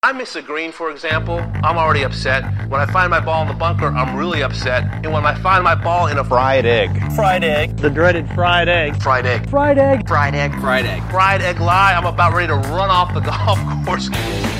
I miss a green, for example, I'm already upset. When I find my ball in the bunker, I'm really upset. And when I find my ball in a fried egg. Fried egg. The dreaded fried egg. Fried egg. Fried egg. Fried egg. Fried egg. Fried egg lie, I'm about ready to run off the golf course.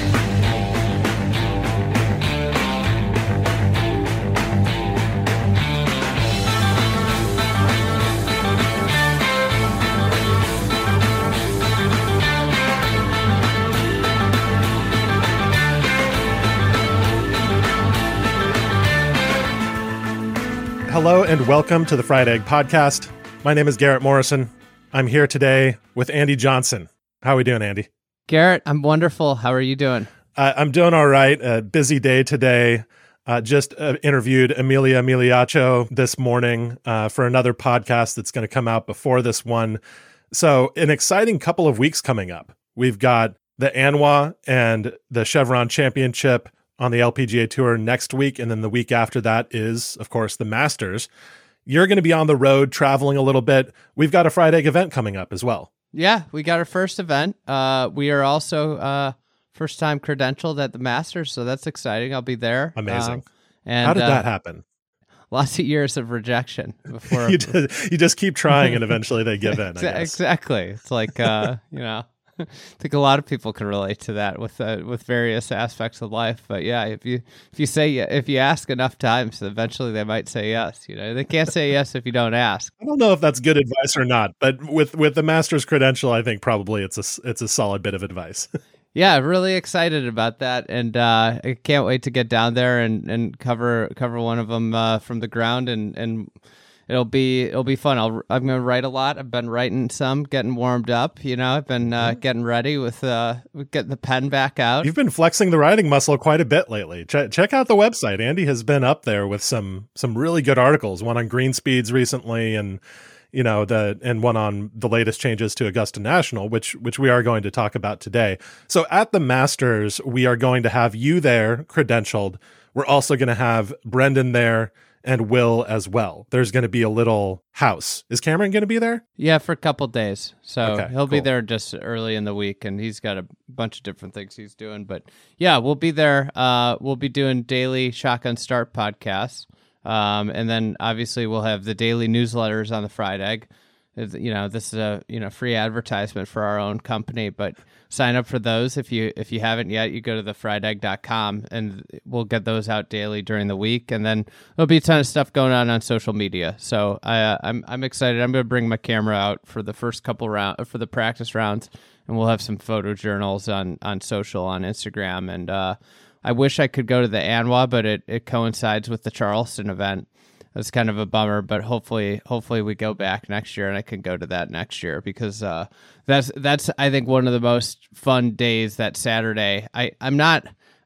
Hello and welcome to the Fried Egg Podcast. My name is Garrett Morrison. I'm here today with Andy Johnson. How are we doing, Andy? Garrett, I'm wonderful. How are you doing? I'm doing all right. A busy day today. Just interviewed Emilia Miliaccio this morning for another podcast that's going to come out before this one. So an exciting couple of weeks coming up. We've got the ANWA and the Chevron Championship on the LPGA Tour next week, and then the week after that is, of course, the Masters. You're going to be on the road traveling a little bit. We've got a Fried Egg event coming up as well. Yeah, we got our first event. We are also first-time credentialed at the Masters, so that's exciting. I'll be there. Amazing. And how did that happen? Lots of years of rejection before you just keep trying, and eventually they give in. I guess. Exactly. It's like I think a lot of people can relate to that with various aspects of life. But yeah, if you ask enough times, eventually they might say yes. They can't say yes if you don't ask. I don't know if that's good advice or not, but with the master's credential, I think probably it's a solid bit of advice. Yeah, really excited about that, and I can't wait to get down there and cover one of them from the ground, and it'll be fun. I'm going to write a lot. I've been writing some, getting warmed up. I've been getting ready with getting the pen back out. You've been flexing the writing muscle quite a bit lately. Check out the website. Andy has been up there with some really good articles. One on green speeds recently, and and one on the latest changes to Augusta National, which we are going to talk about today. So at the Masters, we are going to have you there, credentialed. We're also going to have Brendan there, and Will as well. There's going to be a little house. Is Cameron going to be there? Yeah, for a couple days. So okay, he'll be there just early in the week, and he's got a bunch of different things he's doing. But yeah, we'll be there. We'll be doing daily Shotgun Start podcasts. And then obviously we'll have the daily newsletters on the Fried Egg. This is a free advertisement for our own company, but sign up for those if you haven't yet. You go to thefriedegg.com and we'll get those out daily during the week, and then there'll be a ton of stuff going on social media. So I'm excited. I'm going to bring my camera out for the first couple for the practice rounds, and we'll have some photo journals on social, on Instagram, and I wish I could go to the ANWA, but it coincides with the Charleston event. That's kind of a bummer, but hopefully we go back next year and I can go to that next year, because that's I think one of the most fun days. That Saturday. I'm not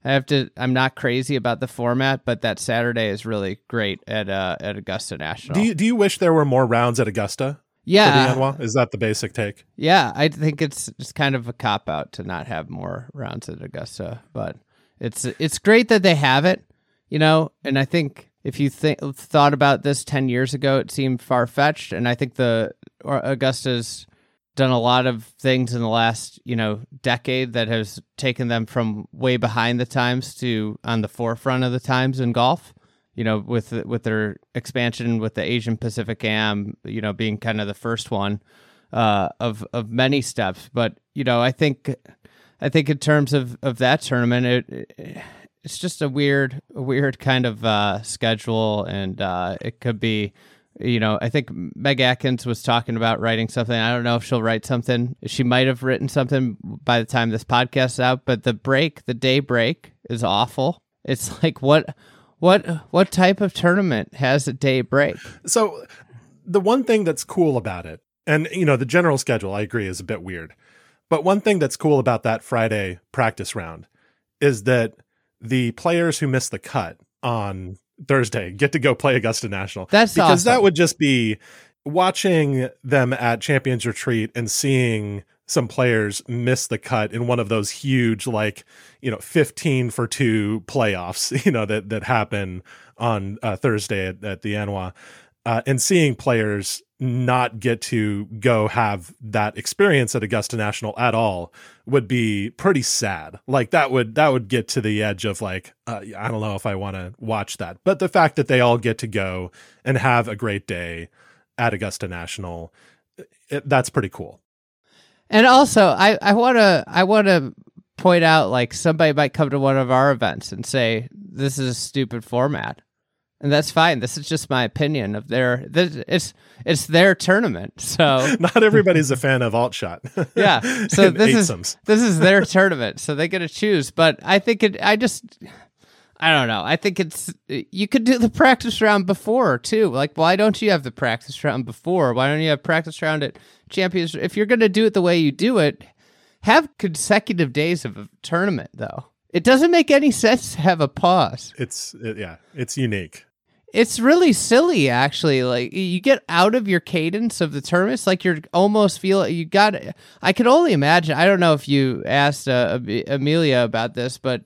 crazy about the format, but that Saturday is really great at Augusta National. Do you wish there were more rounds at Augusta? Yeah. For the ANWA? Is that the basic take? Yeah, I think it's kind of a cop out to not have more rounds at Augusta, but it's great that they have it, and I think if you thought about this 10 years ago, it seemed far-fetched, and I think Augusta's done a lot of things in the last, decade that has taken them from way behind the times to on the forefront of the times in golf, with their expansion with the Asian Pacific Am, being kind of the first one of many steps. But, I think in terms of that tournament, it's just a weird kind of schedule, and it could be, I think Meg Atkins was talking about writing something. I don't know if she'll write something. She might have written something by the time this podcast is out, but the day break is awful. It's like, what type of tournament has a day break? So the one thing that's cool about it, and the general schedule, I agree, is a bit weird. But one thing that's cool about that Friday practice round is that the players who miss the cut on Thursday get to go play Augusta National. That's because awesome. That would just be watching them at Champions Retreat and seeing some players miss the cut in one of those huge, 15 for 2 playoffs, that happen on Thursday at the ANWA, and seeing players not get to go have that experience at Augusta National at all would be pretty sad. Like that would get to the edge of like, I don't know if I want to watch that. But the fact that they all get to go and have a great day at Augusta National, that's pretty cool. And also, I want to point out, like, somebody might come to one of our events and say, this is a stupid format. And that's fine. This is just my opinion of it's their tournament. So not everybody's a fan of alt shot. Yeah. So this is their tournament. So they get to choose. But I think I don't know. I think you could do the practice round before too. Like, why don't you have the practice round before? Why don't you have practice round at Champions? If you're going to do it the way you do it, have consecutive days of a tournament though. It doesn't make any sense to have a pause. It's unique. It's really silly, actually. Like, you get out of your cadence of the tournaments, like you're almost I could only imagine. I don't know if you asked Amelia about this, but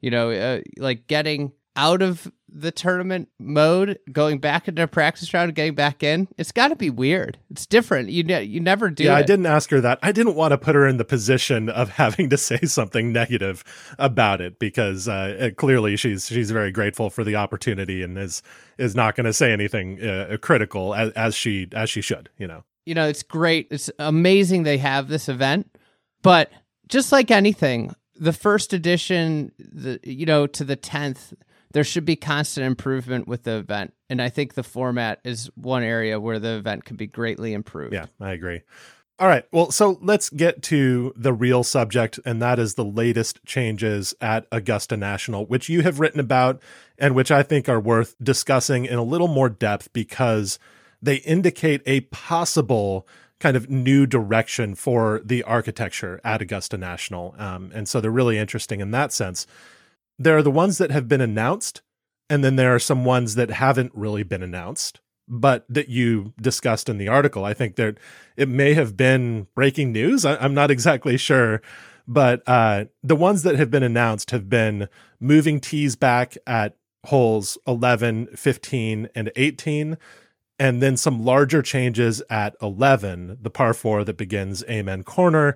like getting out of the tournament mode, going back into a practice round and getting back in, it's got to be weird. It's different. You never do. Yeah, I didn't ask her that. I didn't want to put her in the position of having to say something negative about it because clearly she's very grateful for the opportunity and is not going to say anything critical as she should. It's great. It's amazing they have this event, but just like anything, the first edition, to the 10th. There should be constant improvement with the event. And I think the format is one area where the event can be greatly improved. Yeah, I agree. All right. Well, so let's get to the real subject, and that is the latest changes at Augusta National, which you have written about and which I think are worth discussing in a little more depth because they indicate a possible kind of new direction for the architecture at Augusta National. And so they're really interesting in that sense. There are the ones that have been announced, and then there are some ones that haven't really been announced, but that you discussed in the article. I think that it may have been breaking news. I'm not exactly sure, but the ones that have been announced have been moving tees back at holes 11, 15, and 18, and then some larger changes at 11, the par 4 that begins Amen Corner,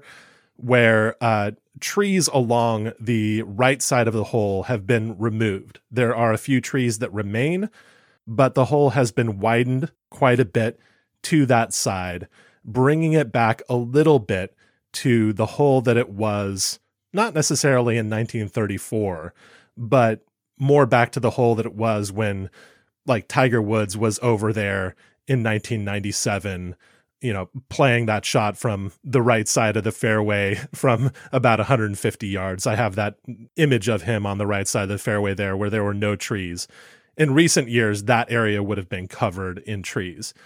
where trees along the right side of the hole have been removed. There are a few trees that remain, but the hole has been widened quite a bit to that side, bringing it back a little bit to the hole that it was, not necessarily in 1934, but more back to the hole that it was when, like, Tiger Woods was over there in 1997, playing that shot from the right side of the fairway from about 150 yards. I have that image of him on the right side of the fairway there where there were no trees. In recent years, that area would have been covered in trees.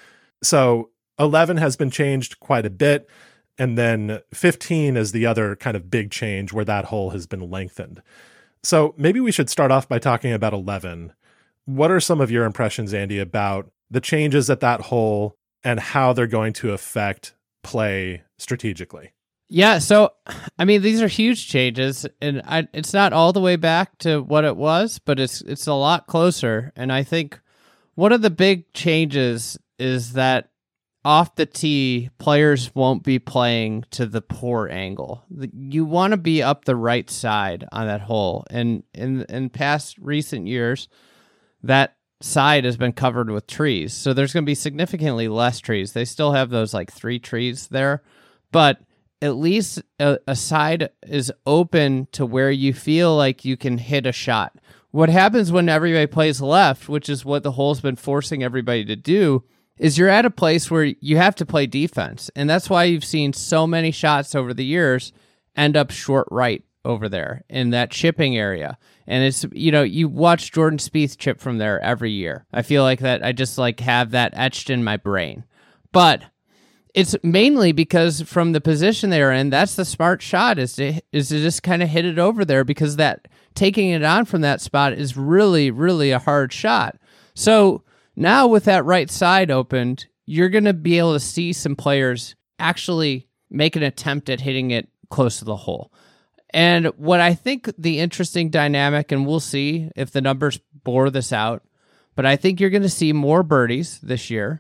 So 11 has been changed quite a bit. And then 15 is the other kind of big change where that hole has been lengthened. So maybe we should start off by talking about 11. What are some of your impressions, Andy, about the changes at that hole and how they're going to affect play strategically? Yeah, so, I mean, these are huge changes, and it's not all the way back to what it was, but it's a lot closer. And I think one of the big changes is that off the tee, players won't be playing to the poor angle. You want to be up the right side on that hole. And in past recent years, that side has been covered with trees. So there's going to be significantly less trees. They still have those like 3 trees there, but at least a side is open to where you feel like you can hit a shot. What happens when everybody plays left, which is what the hole's been forcing everybody to do, is you're at a place where you have to play defense. And that's why you've seen so many shots over the years end up short right over there in that chipping area. And it's, you watch Jordan Spieth chip from there every year. I feel like that I just like have that etched in my brain. But it's mainly because from the position they're in, that's the smart shot is to just kind of hit it over there, because that taking it on from that spot is really, really a hard shot. So now with that right side opened, you're going to be able to see some players actually make an attempt at hitting it close to the hole. And what I think the interesting dynamic, and we'll see if the numbers bore this out, but I think you're going to see more birdies this year.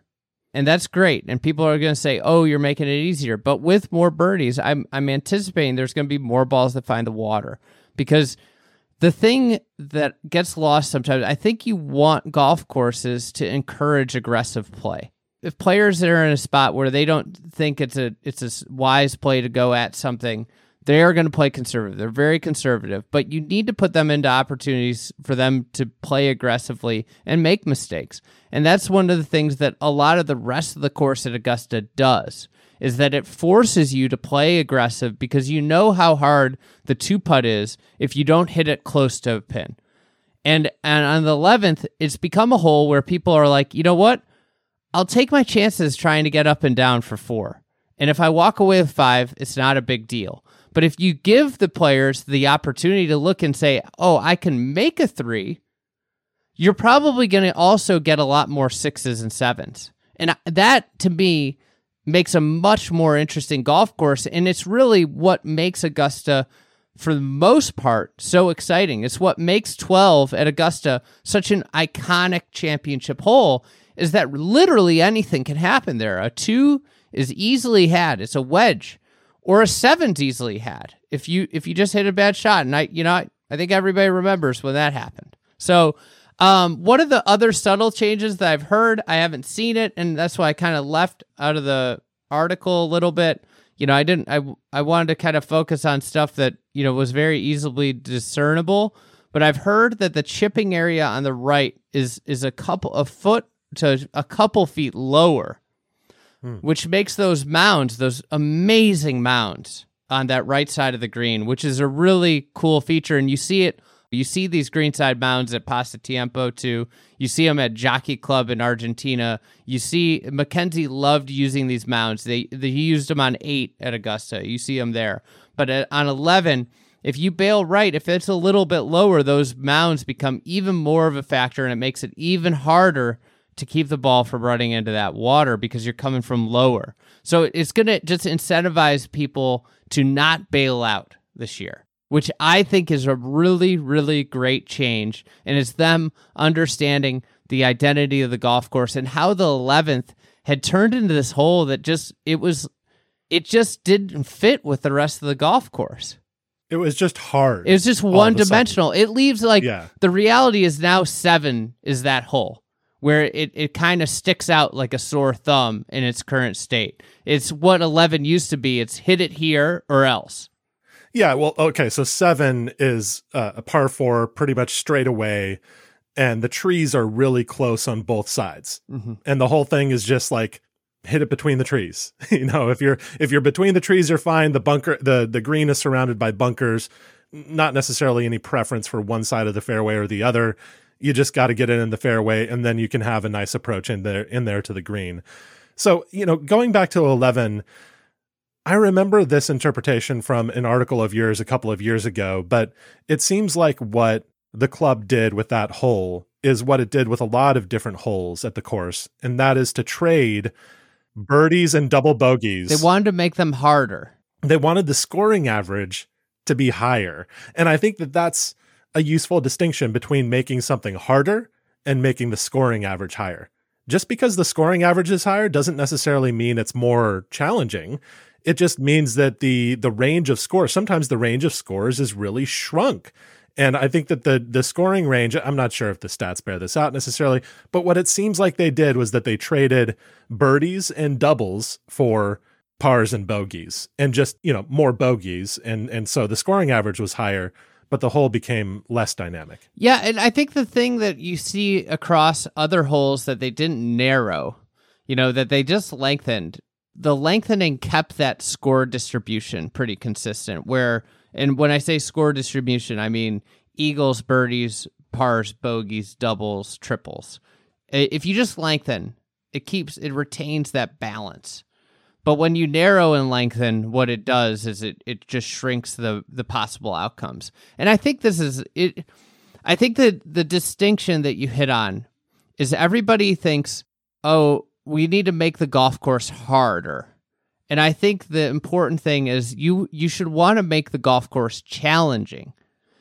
And that's great. And people are going to say, oh, you're making it easier. But with more birdies, I'm anticipating there's going to be more balls that find the water. Because the thing that gets lost sometimes, I think you want golf courses to encourage aggressive play. If players are in a spot where they don't think it's a wise play to go at something, they are going to play conservative. They're very conservative, but you need to put them into opportunities for them to play aggressively and make mistakes. And that's one of the things that a lot of the rest of the course at Augusta does, is that it forces you to play aggressive because you know how hard the 2-putt is if you don't hit it close to a pin. And on the 11th, it's become a hole where people are like, you know what? I'll take my chances trying to get up and down for 4. And if I walk away with 5, it's not a big deal. But if you give the players the opportunity to look and say, oh, I can make a 3, you're probably going to also get a lot more 6s and 7s. And that, to me, makes a much more interesting golf course. And it's really what makes Augusta, for the most part, so exciting. It's what makes 12 at Augusta such an iconic championship hole, is that literally anything can happen there. A 2 is easily had. It's a wedge. Or a 7's easily had if you just hit a bad shot. And I think everybody remembers when that happened. So one of the other subtle changes that I've heard, I haven't seen it, and that's why I kind of left out of the article a little bit. I wanted to kind of focus on stuff that, was very easily discernible. But I've heard that the chipping area on the right is a foot to a couple feet lower. Which makes those mounds, those amazing mounds on that right side of the green, which is a really cool feature. And you see these greenside mounds at Pasatiempo too. You see them at Jockey Club in Argentina. You see Mackenzie loved using these mounds. He used them on 8 at Augusta. You see them there. But on 11, if you bail right, if it's a little bit lower, those mounds become even more of a factor, and it makes it even harder to keep the ball from running into that water because you're coming from lower. So it's going to just incentivize people to not bail out this year, which I think is a really, really great change. And it's them understanding the identity of the golf course and how the 11th had turned into this hole that it just didn't fit with the rest of the golf course. It was just hard. It was just one-dimensional. It leaves the reality is now 7 is that hole, where it kind of sticks out like a sore thumb in its current state. It's what 11 used to be. It's hit it here or else. Yeah, well, okay, so 7 is a par 4 pretty much straight away, and the trees are really close on both sides. Mm-hmm. And the whole thing is just like, hit it between the trees. If you're between the trees, you're fine. The bunker, the green is surrounded by bunkers, not necessarily any preference for one side of the fairway or the other. You just got to get it in the fairway, and then you can have a nice approach in there to the green. So, going back to 11, I remember this interpretation from an article of yours a couple of years ago, but it seems like what the club did with that hole is what it did with a lot of different holes at the course, and that is to trade birdies and double bogeys. They wanted to make them harder. They wanted the scoring average to be higher. And I think that that's a useful distinction between making something harder and making the scoring average higher. Just because the scoring average is higher doesn't necessarily mean it's more challenging. It just means that the range of scores, sometimes the range of scores is really shrunk. And I think that the scoring range, I'm not sure if the stats bear this out necessarily, but what it seems like they did was that they traded birdies and doubles for pars and bogeys, and just, more bogeys. And so the scoring average was higher, but the hole became less dynamic. Yeah, and I think the thing that you see across other holes that they didn't narrow, that they just lengthened, the lengthening kept that score distribution pretty consistent. And when I say score distribution, I mean eagles, birdies, pars, bogeys, doubles, triples. If you just lengthen, it retains that balance. But when you narrow and lengthen, what it does is it just shrinks the possible outcomes. And I think this is it. I think that the distinction that you hit on is everybody thinks, oh, we need to make the golf course harder. And I think the important thing is you should want to make the golf course challenging.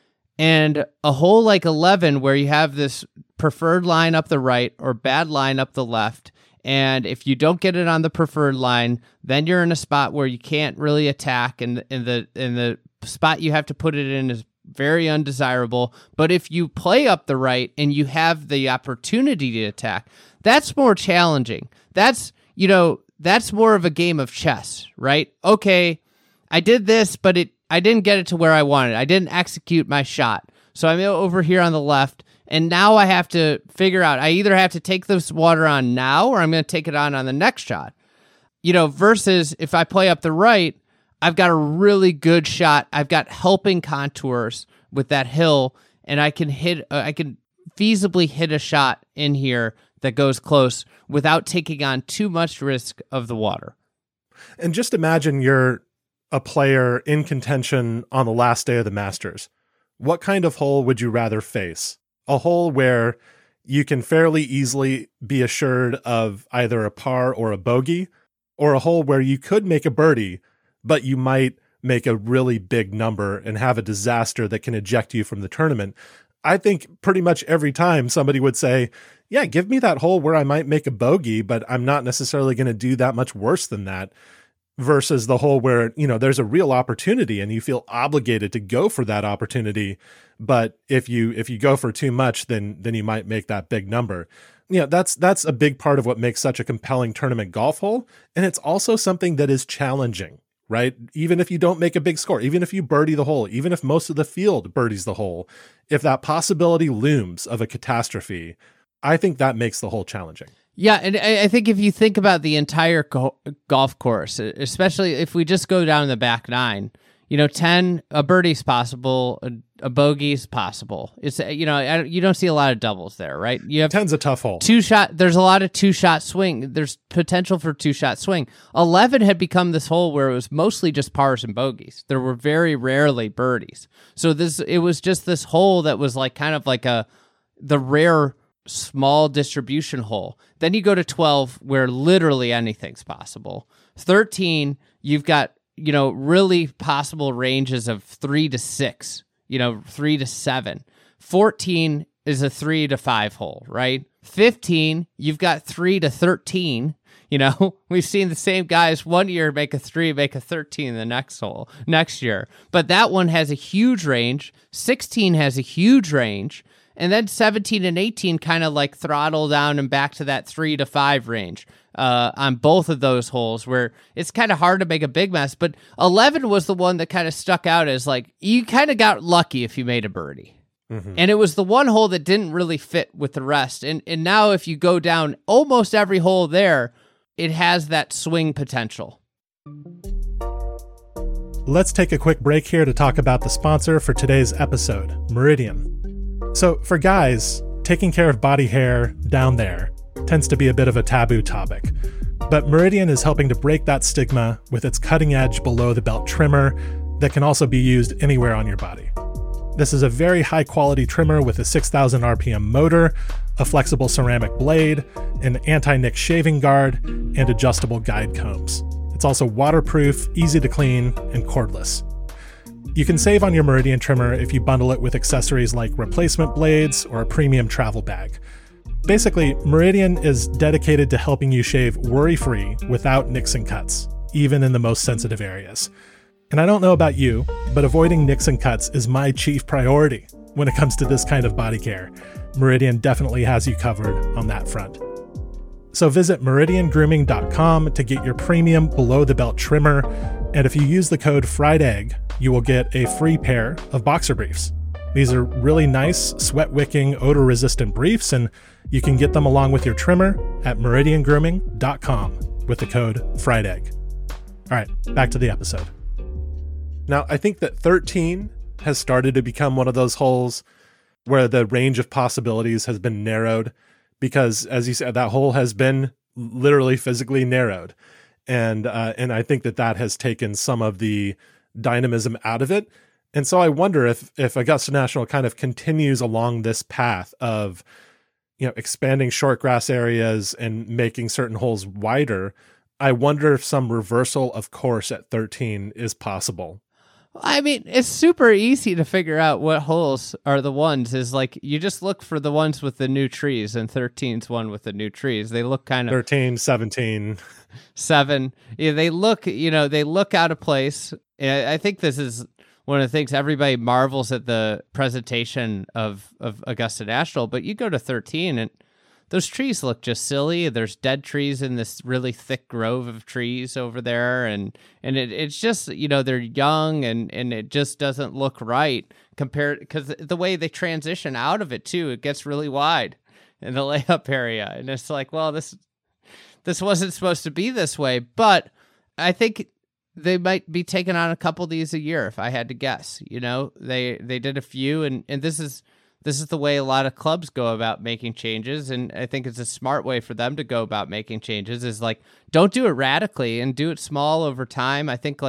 And a hole like 11, where you have this preferred line up the right or bad line up the left, And if you don't get it on the preferred line, then you're in a spot where you can't really attack, and the spot you have to put it in is very undesirable. But if you play up the right and you have the opportunity to attack, that's more challenging. That's more of a game of chess, right? Okay, I did this, but I didn't get it to where I wanted. I didn't execute my shot. So I'm over here on the left, and now I have to figure out, I either have to take this water on now or I'm going to take it on the next shot. Versus if I play up the right, I've got a really good shot. I've got helping contours with that hill, and I can feasibly hit a shot in here that goes close without taking on too much risk of the water. And just imagine you're a player in contention on the last day of the Masters. What kind of hole would you rather face? A hole where you can fairly easily be assured of either a par or a bogey, or a hole where you could make a birdie, but you might make a really big number and have a disaster that can eject you from the tournament? I think pretty much every time somebody would say, yeah, give me that hole where I might make a bogey, but I'm not necessarily going to do that much worse than that, versus the hole where, there's a real opportunity and you feel obligated to go for that opportunity. But if you go for too much, then you might make that big number. That's a big part of what makes such a compelling tournament golf hole. And it's also something that is challenging, right? Even if you don't make a big score, even if you birdie the hole, even if most of the field birdies the hole, if that possibility looms of a catastrophe, I think that makes the hole challenging. Yeah, and I think if you think about the entire golf course, especially if we just go down the back nine, 10, a birdie's possible, a bogey's possible. It's you don't see a lot of doubles there, right? You have 10's a tough hole. There's a lot of 2-shot swing. There's potential for 2-shot swing. 11 had become this hole where it was mostly just pars and bogeys. There were very rarely birdies. So it was just this hole that was kind of like the rare small distribution hole. Then you go to 12 where literally anything's possible. 13, you've got, really possible ranges of 3 to 6, 3 to 7. 14 is a 3 to 5 hole, right? 15, you've got 3 to 13. We've seen the same guys one year make a 3, make a 13 the next year. But that one has a huge range. 16 has a huge range. And then 17 and 18 kind of throttle down and back to that 3 to 5 range on both of those holes, where it's kind of hard to make a big mess. But 11 was the one that kind of stuck out as you kind of got lucky if you made a birdie. Mm-hmm. And it was the one hole that didn't really fit with the rest. And now if you go down almost every hole there, it has that swing potential. Let's take a quick break here to talk about the sponsor for today's episode, Meridian. So for guys, taking care of body hair down there tends to be a bit of a taboo topic. But Meridian is helping to break that stigma with its cutting-edge below-the-belt trimmer that can also be used anywhere on your body. This is a very high-quality trimmer with a 6,000 RPM motor, a flexible ceramic blade, an anti-nick shaving guard, and adjustable guide combs. It's also waterproof, easy to clean, and cordless. You can save on your Meridian trimmer if you bundle it with accessories like replacement blades or a premium travel bag. Basically, Meridian is dedicated to helping you shave worry-free without nicks and cuts, even in the most sensitive areas. And I don't know about you, but avoiding nicks and cuts is my chief priority when it comes to this kind of body care. Meridian definitely has you covered on that front. So visit meridiangrooming.com to get your premium below-the-belt trimmer, and if you use the code FRIEDEGG, you will get a free pair of boxer briefs. These are really nice, sweat-wicking, odor-resistant briefs, and you can get them along with your trimmer at meridiangrooming.com with the code FRIEDEGG. All right, back to the episode. Now, I think that 13 has started to become one of those holes where the range of possibilities has been narrowed because, as you said, that hole has been literally physically narrowed. And I think that has taken some of the dynamism out of it. And so I wonder if Augusta National kind of continues along this path of, expanding short grass areas and making certain holes wider. I wonder if some reversal of course at 13 is possible. I mean, it's super easy to figure out what holes are the ones. Is like you just look for the ones with the new trees, and 13's one with the new trees. They look kind of 13, 17. 7. Yeah, they look, they look out of place. And I think this is one of the things everybody marvels at the presentation of Augusta National, but you go to 13 and those trees look just silly. There's dead trees in this really thick grove of trees over there. And it's just, they're young and it just doesn't look right compared, because the way they transition out of it too, it gets really wide in the layup area. And it's like, well, this wasn't supposed to be this way, but I think they might be taking on a couple of these a year if I had to guess. They did a few, and this is the way a lot of clubs go about making changes, and I think it's a smart way for them to go about making changes is like, don't do it radically and do it small over time. I think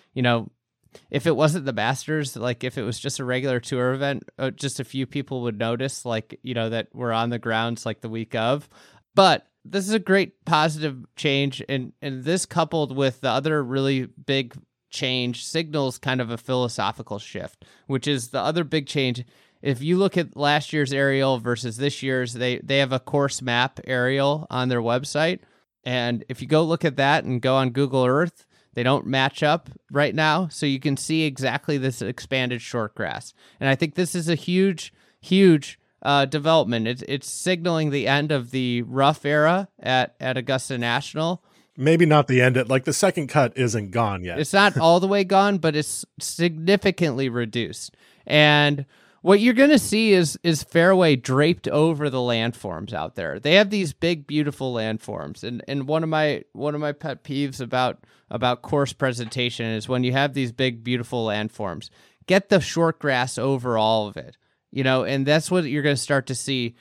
if it wasn't the Masters, like if it was just a regular tour event, just a few people would notice that we're on the grounds like the week of, but this is a great positive change, and this coupled with the other really big change signals kind of a philosophical shift, which is the other big change. If you look at last year's aerial versus this year's, they have a course map aerial on their website, and if you go look at that and go on Google Earth, they don't match up right now, so you can see exactly this expanded short grass, and I think this is a huge development. It's signaling the end of the rough era at Augusta National. Maybe not the end. Like the second cut isn't gone yet. It's not all the way gone, but it's significantly reduced. And what you're going to see is fairway draped over the landforms out there. They have these big, beautiful landforms, and one of my pet peeves about course presentation is when you have these big, beautiful landforms, get the short grass over all of it. And that's what you're going to start to see.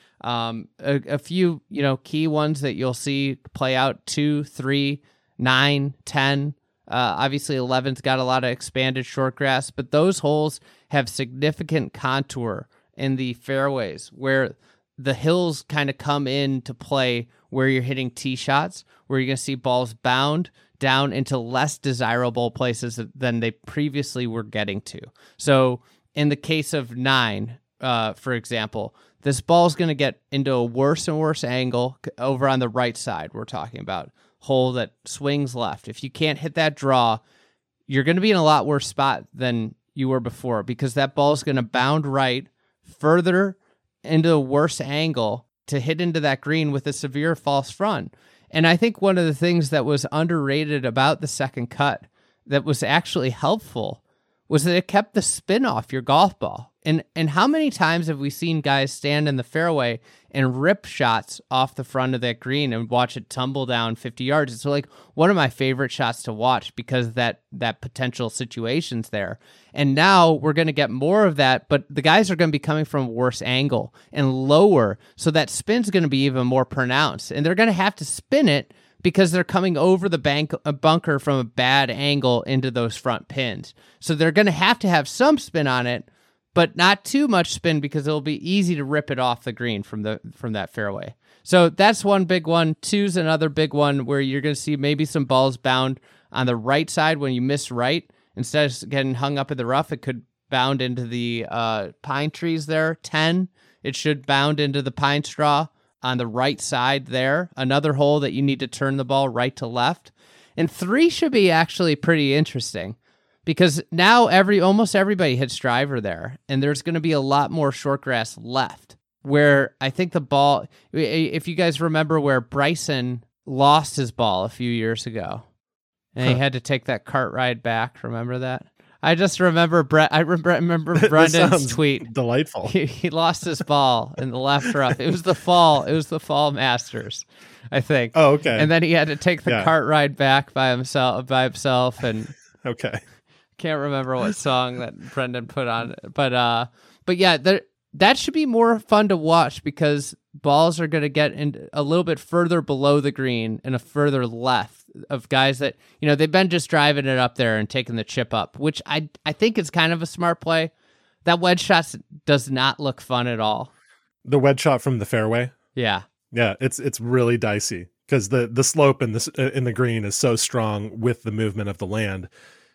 A few, key ones that you'll see play out: 2, 3, 9, 10. Obviously, 11's got a lot of expanded short grass, but those holes have significant contour in the fairways where the hills kind of come into play, where you're hitting tee shots, where you're going to see balls bound down into less desirable places than they previously were getting to. So in the case of 9, for example, this ball's going to get into a worse and worse angle over on the right side. We're talking about hole that swings left. If you can't hit that draw, you're going to be in a lot worse spot than you were before, because that ball's going to bound right further into a worse angle to hit into that green with a severe false front. And I think one of the things that was underrated about the second cut that was actually helpful was that it kept the spin off your golf ball. And how many times have we seen guys stand in the fairway and rip shots off the front of that green and watch it tumble down 50 yards? It's like one of my favorite shots to watch because that potential situation's there. And now we're going to get more of that, but the guys are going to be coming from a worse angle and lower, so that spin's going to be even more pronounced. And they're going to have to spin it because they're coming over the bunker from a bad angle into those front pins. So they're going to have some spin on it, but not too much spin, because it'll be easy to rip it off the green from that fairway. So that's one big one. 2's another big one where you're going to see maybe some balls bound on the right side when you miss right. Instead of getting hung up in the rough, it could bound into the pine trees there. 10, it should bound into the pine straw on the right side there. Another hole that you need to turn the ball right to left. And 3 should be actually pretty interesting, because now almost everybody hits driver there, and there's going to be a lot more short grass left, where I think the ball, if you guys remember where Bryson lost his ball a few years ago, and he had to take that cart ride back. Remember that? I just remember remember Brendan's tweet. Delightful. He lost his ball in the left rough. It was the fall Masters, I think. Oh, okay. And then he had to take the cart ride back by himself, and okay. Can't remember what song that Brendan put on, but yeah, that should be more fun to watch, because balls are going to get in a little bit further below the green and a further left of guys that, they've been just driving it up there and taking the chip up, which I think is kind of a smart play. That wedge shot does not look fun at all. The wedge shot from the fairway. Yeah. Yeah. It's really dicey because the slope in the green is so strong with the movement of the land.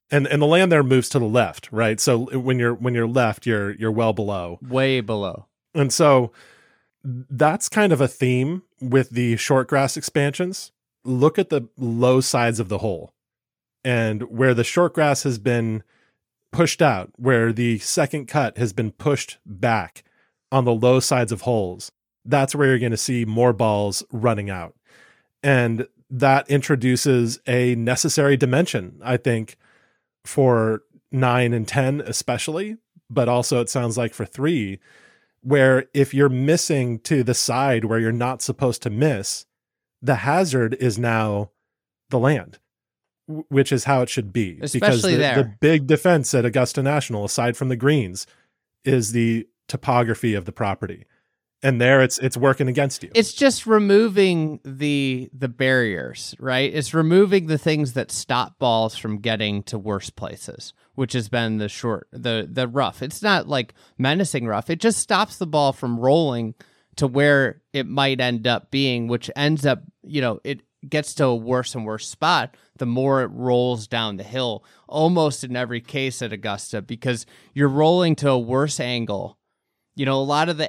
And the land there moves to the left, right? So when you're left, you're well below. Way below. And so that's kind of a theme with the short grass expansions. Look at the low sides of the hole. And where the short grass has been pushed out, where the second cut has been pushed back on the low sides of holes, that's where you're going to see more balls running out. And that introduces a necessary dimension, I think, for 9 and 10 especially, but also it sounds like for 3, where if you're missing to the side where you're not supposed to miss, the hazard is now the land, which is how it should be. Especially because the big defense at Augusta National, aside from the greens, is the topography of the property. And there it's working against you. It's just removing the barriers, right? It's removing the things that stop balls from getting to worse places, which has been the rough. It's not like menacing rough. It just stops the ball from rolling to where it might end up being, which ends up, it gets to a worse and worse spot the more it rolls down the hill, almost in every case at Augusta, because you're rolling to a worse angle. A lot of the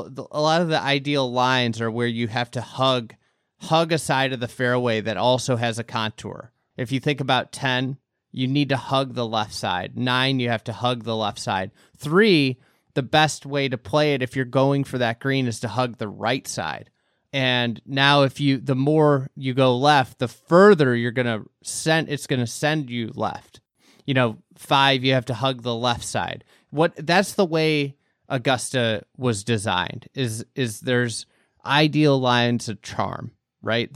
ideal lines are where you have to hug a side of the fairway that also has a contour. If you think about 10, you need to hug the left side. 9, you have to hug the left side. 3, the best way to play it if you're going for that green is to hug the right side. And now the more you go left, the further it's going to send you left. 5, you have to hug the left side. That's the way Augusta was designed, is there's ideal lines of charm, right?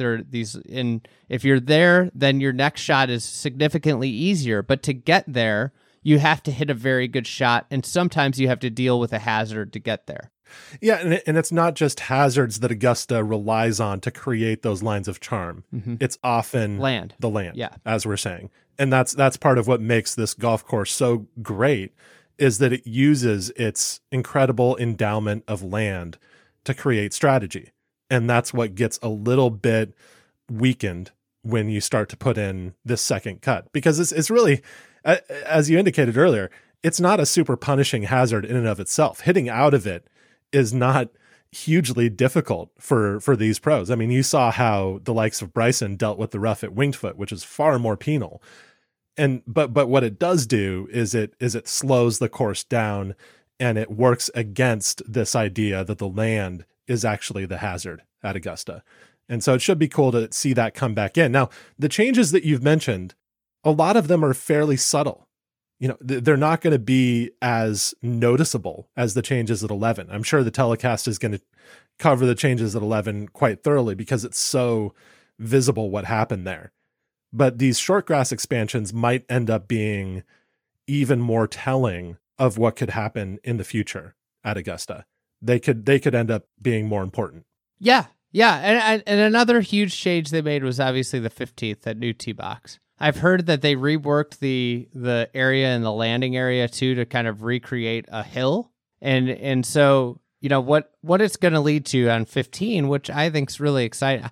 If you're there, then your next shot is significantly easier, but to get there, you have to hit a very good shot, and sometimes you have to deal with a hazard to get there. Yeah, and it's not just hazards that Augusta relies on to create those lines of charm. Mm-hmm. It's often the land, yeah, as we're saying. And that's part of what makes this golf course so great, is that it uses its incredible endowment of land to create strategy. And that's what gets a little bit weakened when you start to put in this second cut, because it's really, as you indicated earlier, it's not a super punishing hazard in and of itself. Hitting out of it is not hugely difficult for these pros. I mean, you saw how the likes of Bryson dealt with the rough at Winged Foot, which is far more penal. And but what it does do is it slows the course down, and it works against this idea that the land is actually the hazard at Augusta. And so it should be cool to see that come back in. Now, the changes that you've mentioned, a lot of them are fairly subtle. They're not going to be as noticeable as the changes at 11. I'm sure the telecast is going to cover the changes at 11 quite thoroughly because it's so visible what happened there. But these short grass expansions might end up being even more telling of what could happen in the future at Augusta. They could end up being more important. Yeah. And another huge change they made was obviously the 15th, that new tee box. I've heard that they reworked the area and the landing area too to kind of recreate a hill. And so, what it's going to lead to on 15, which I think is really exciting.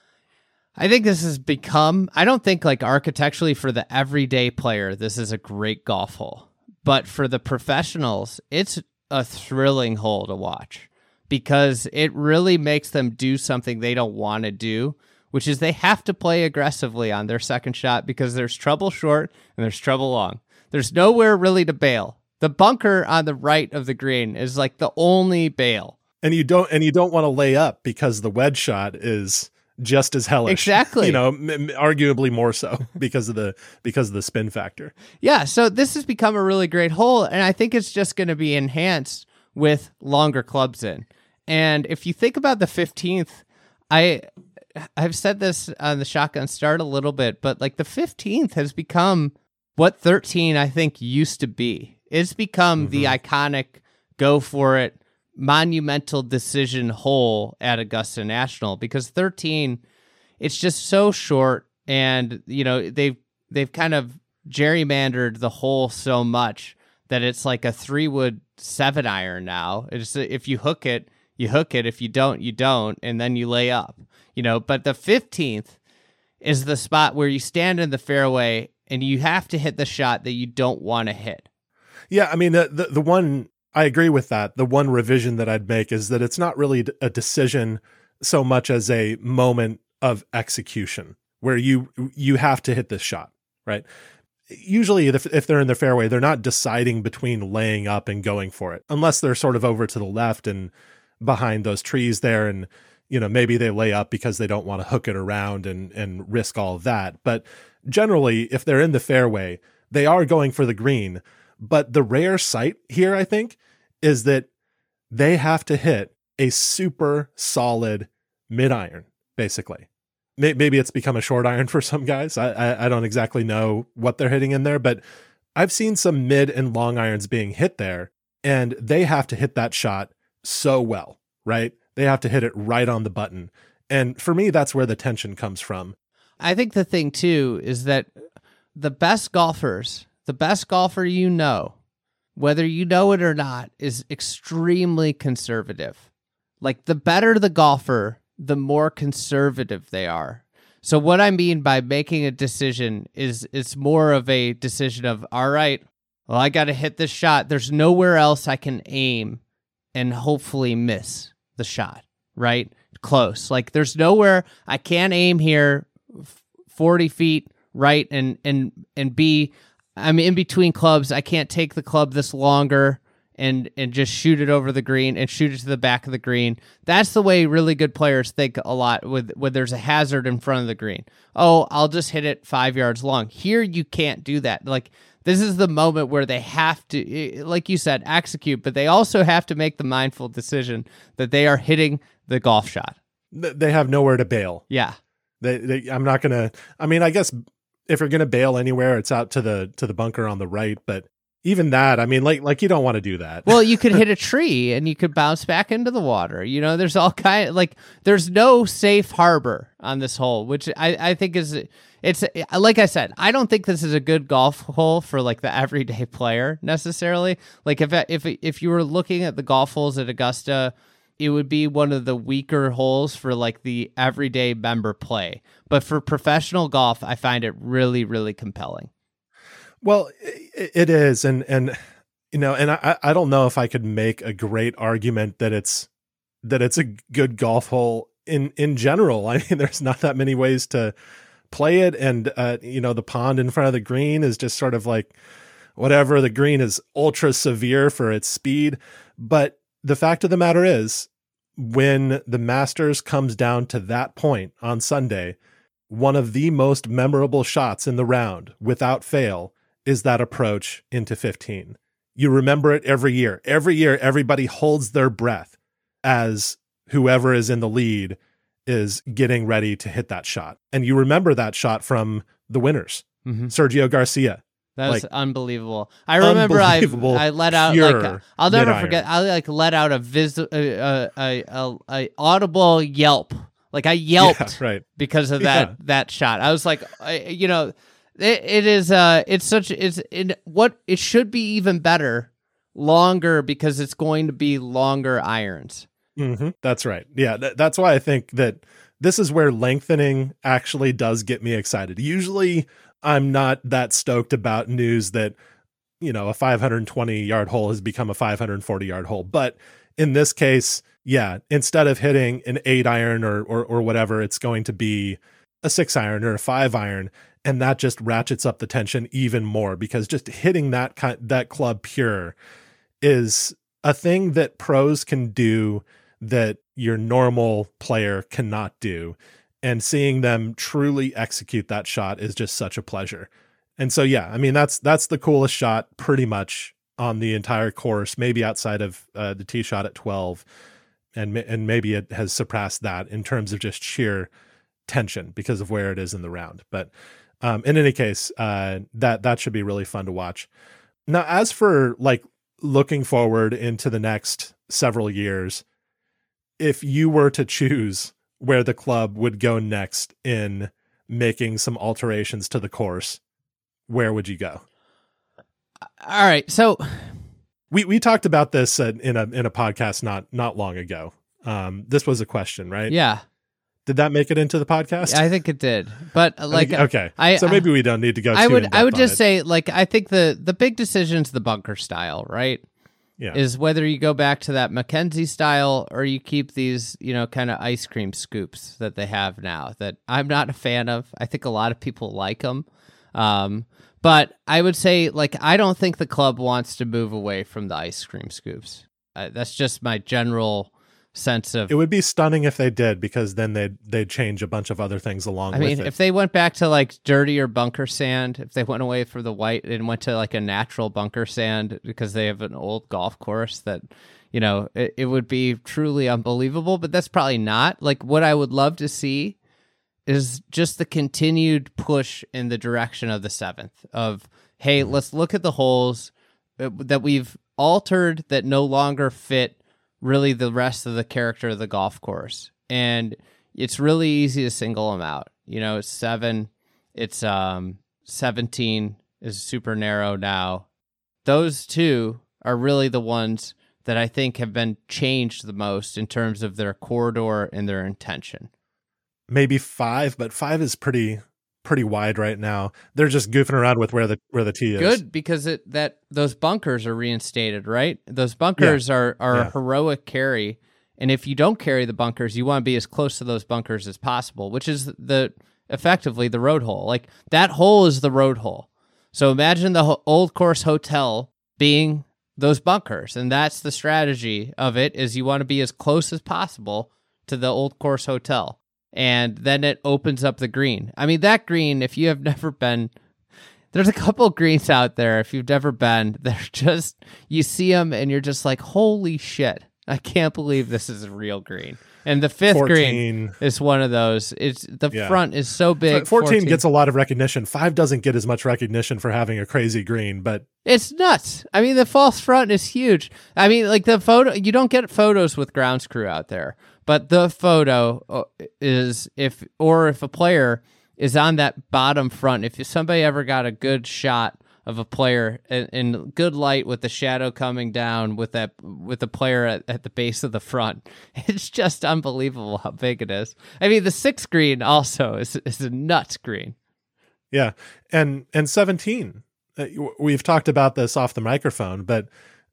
I think this has become, I don't think like architecturally for the everyday player, this is a great golf hole. But for the professionals, it's a thrilling hole to watch because it really makes them do something they don't want to do, which is they have to play aggressively on their second shot because there's trouble short and there's trouble long. There's nowhere really to bail. The bunker on the right of the green is like the only bail. And you don't want to lay up because the wedge shot is just as hellish. Exactly. Arguably more so because of the spin factor. Yeah, so this has become a really great hole, and I think it's just going to be enhanced with longer clubs in. And if you think about the 15th, I've said this on the Shotgun Start a little bit, but like the 15th has become what 13 I think used to be. It's become the iconic go for it monumental decision hole at Augusta National, because 13, it's just so short, and they've kind of gerrymandered the hole so much that it's like a 3-wood 7-iron now. It's if you hook it, you hook it. If you don't, you don't, and then you lay up. But the 15th is the spot where you stand in the fairway and you have to hit the shot that you don't want to hit. Yeah, I mean, the one, I agree with that. The one revision that I'd make is that it's not really a decision so much as a moment of execution where you have to hit this shot, right? Usually if they're in the fairway, they're not deciding between laying up and going for it, unless they're sort of over to the left and behind those trees there. And, maybe they lay up because they don't want to hook it around and risk all of that. But generally, if they're in the fairway, they are going for the green. But the rare sight here, I think, is that they have to hit a super solid mid-iron, basically. Maybe it's become a short iron for some guys. I don't exactly know what they're hitting in there, but I've seen some mid and long irons being hit there, and they have to hit that shot so well, right? They have to hit it right on the button. And for me, that's where the tension comes from. I think the thing, too, is that the best golfer whether you know it or not, is extremely conservative. Like, the better the golfer, the more conservative they are. So what I mean by making a decision is it's more of a decision of, all right, well, I got to hit this shot. There's nowhere else I can aim and hopefully miss the shot, right? Close. Like, there's nowhere I can aim here 40 feet right and be, I'm in between clubs. I can't take the club this longer and just shoot it over the green and shoot it to the back of the green. That's the way really good players think a lot when there's a hazard in front of the green. Oh, I'll just hit it 5 yards long. Here, you can't do that. Like, this is the moment where they have to, like you said, execute, but they also have to make the mindful decision that they are hitting the golf shot. They have nowhere to bail. Yeah. I'm not going to, I guess if you're going to bail anywhere, it's out to the bunker on the right. But even that, like you don't want to do that. Well, you could hit a tree and you could bounce back into the water. There's all there's no safe harbor on this hole, which I think it's like I said, I don't think this is a good golf hole for like the everyday player necessarily. Like if you were looking at the golf holes at Augusta, it would be one of the weaker holes for like the everyday member play. But for professional golf, I find it really, really compelling. Well, it is. And I don't know if I could make a great argument that it's a good golf hole in general. I mean, there's not that many ways to play it. And, the pond in front of the green is just sort of like whatever. The green is ultra severe for its speed. But the fact of the matter is, when the Masters comes down to that point on Sunday, one of the most memorable shots in the round, without fail, is that approach into 15. You remember it every year. Every year, everybody holds their breath as whoever is in the lead is getting ready to hit that shot. And you remember that shot from the winners, Sergio Garcia. That was unbelievable. I remember I let out I'll never forget. I let out a audible yelp. Like I yelped because of that shot. I was like, it should be even better, longer, because it's going to be longer irons. Mm-hmm. That's right. Yeah, that's why I think that this is where lengthening actually does get me excited. Usually, I'm not that stoked about news that, a 520-yard hole has become a 540-yard hole. But in this case, yeah, instead of hitting an 8-iron or whatever, it's going to be a 6-iron or a 5-iron. And that just ratchets up the tension even more, because just hitting that club pure is a thing that pros can do that your normal player cannot do. And seeing them truly execute that shot is just such a pleasure. And so, yeah, I mean, that's the coolest shot pretty much on the entire course, maybe outside of the tee shot at 12. And maybe it has surpassed that in terms of just sheer tension because of where it is in the round. But in any case, that should be really fun to watch. Now, as for like looking forward into the next several years, if you were to choose where the club would go next in making some alterations to the course, where would you go? All right. So we talked about this in a podcast not long ago. This was a question, right? Yeah. Did that make it into the podcast? I think it did, but like, okay, so maybe we don't need to go. I would just say, like, I think the big decision's the bunker style, right? Yeah. Is whether you go back to that Mackenzie style or you keep these, kind of ice cream scoops that they have now that I'm not a fan of. I think a lot of people like them. But I would say, like, I don't think the club wants to move away from the ice cream scoops. That's just my general sense of. It would be stunning if they did, because then they'd change a bunch of other things along with it. I mean, if they went back to like dirtier bunker sand, if they went away from the white and went to like a natural bunker sand because they have an old golf course that, it would be truly unbelievable. But that's probably not. Like, what I would love to see is just the continued push in the direction of the 7th of, hey, let's look at the holes that we've altered that no longer fit really the rest of the character of the golf course. And it's really easy to single them out. It's 7, it's 17 is super narrow now. Those two are really the ones that I think have been changed the most in terms of their corridor and their intention. Maybe 5, but 5 is pretty wide right now. They're just goofing around with where the tee is. Good, because those bunkers are reinstated, right? Those bunkers are a heroic carry, and if you don't carry the bunkers, you want to be as close to those bunkers as possible, which is effectively the road hole. Like, that hole is the road hole. So imagine the Old Course Hotel being those bunkers, and that's the strategy of it, is you want to be as close as possible to the Old Course Hotel. And then it opens up the green. I mean, that green, if you have never been, there's a couple of greens out there. If you've never been, they're just, you see them and you're just like, holy shit, I can't believe this is a real green. And the 5th 14. Green is one of those. It's front is so big. 14 gets a lot of recognition. 5 doesn't get as much recognition for having a crazy green, but it's nuts. I mean, the false front is huge. I mean, like, the photo, you don't get photos with grounds crew out there. But the photo is if a player is on that bottom front, if somebody ever got a good shot of a player in good light with the shadow coming down with the player at the base of the front, it's just unbelievable how big it is. I mean, the 6th green also is a nuts green. Yeah, and 17. We've talked about this off the microphone, but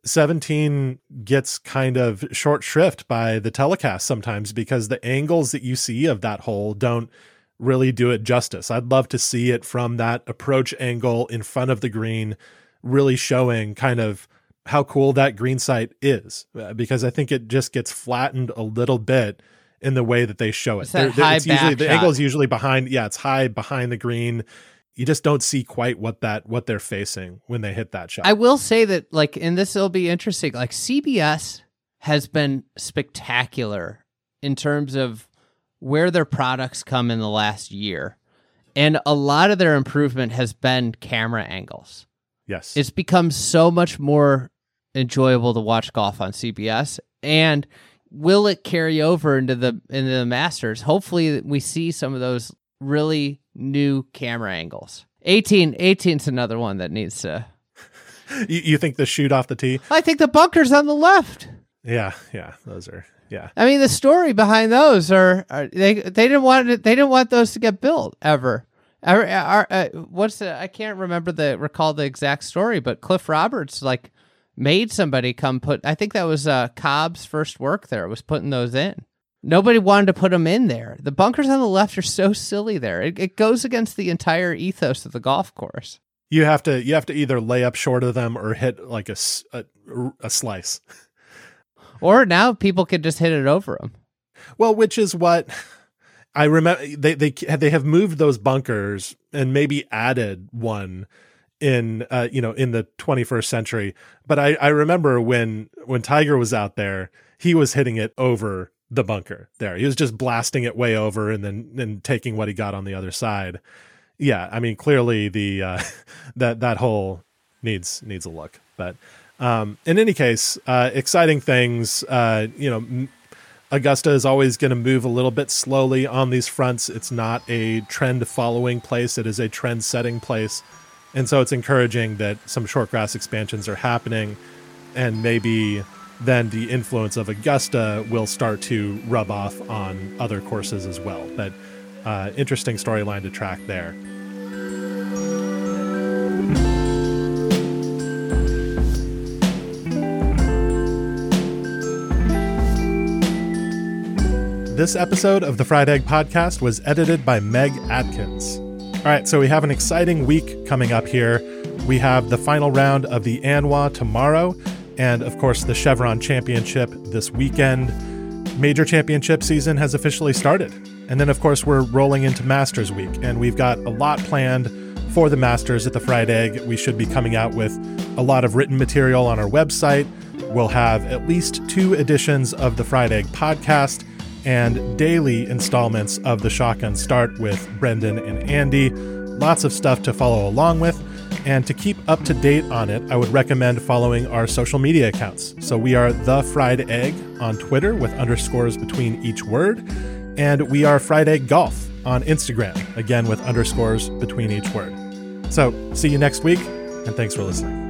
17 gets kind of short shrift by the telecast sometimes because the angles that you see of that hole don't really do it justice. I'd love to see it from that approach angle in front of the green, really showing kind of how cool that green site is, because I think it just gets flattened a little bit in the way that they show it. It's usually the angle is usually behind. Yeah, it's high behind the green. You just don't see quite what they're facing when they hit that shot. I will say that, like, and this will be interesting, like, CBS has been spectacular in terms of where their products come in the last year. And a lot of their improvement has been camera angles. Yes. It's become so much more enjoyable to watch golf on CBS. And will it carry over into the Masters? Hopefully we see some of those really new camera angles. 18's another one that needs to. You think the shoot off the tee? I think the bunker's on the left. Yeah, those are. Yeah, I mean, the story behind those are they didn't want those to get built ever. I can't recall the exact story, but Cliff Roberts made somebody come put. I think that was Cobb's first work there, was putting those in. Nobody wanted to put them in there. The bunkers on the left are so silly there. It goes against the entire ethos of the golf course. You have to either lay up short of them or hit like a slice. Or now people can just hit it over them. Well, which is what I remember. They have moved those bunkers and maybe added one in the 21st century. But I remember when Tiger was out there, he was hitting it over the bunker there. He was just blasting it way over and then taking what he got on the other side. Yeah, I mean, clearly the that hole needs a look. But in any case, exciting things. Augusta is always going to move a little bit slowly on these fronts. It's not a trend-following place. It is a trend-setting place. And so it's encouraging that some short grass expansions are happening, and maybe then the influence of Augusta will start to rub off on other courses as well. But interesting storyline to track there. This episode of the Fried Egg Podcast was edited by Meg Atkins. All right, so we have an exciting week coming up here. We have the final round of the ANWA tomorrow, and of course the Chevron Championship this weekend. Major championship season has officially started. And then of course we're rolling into Masters Week, and we've got a lot planned for the Masters at the Fried Egg. We should be coming out with a lot of written material on our website. We'll have at least 2 editions of the Fried Egg Podcast and daily installments of the Shotgun Start with Brendan and Andy. Lots of stuff to follow along with. And to keep up to date on it, I would recommend following our social media accounts. So we are The Fried Egg on Twitter with underscores between each word. And we are Fried Egg Golf on Instagram, again with underscores between each word. So see you next week, and thanks for listening.